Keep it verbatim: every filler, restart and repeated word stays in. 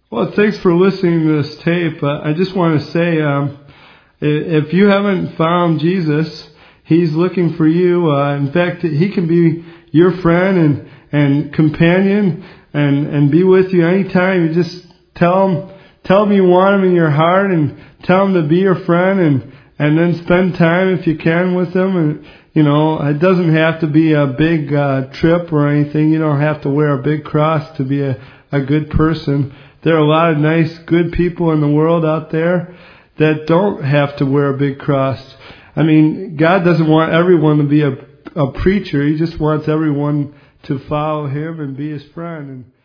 Well, thanks for listening to this tape. Uh, I just want to say, um, if you haven't found Jesus, He's looking for you. Uh, in fact, He can be your friend and, and companion and, and be with you anytime. You just tell Him, tell Him you want Him in your heart and tell Him to be your friend and, and then spend time if you can with Him. And, you know, it doesn't have to be a big uh, trip or anything. You don't have to wear a big cross to be a, a good person. There are a lot of nice, good people in the world out there that don't have to wear a big cross. I mean, God doesn't want everyone to be a, a preacher. He just wants everyone to follow Him and be His friend. And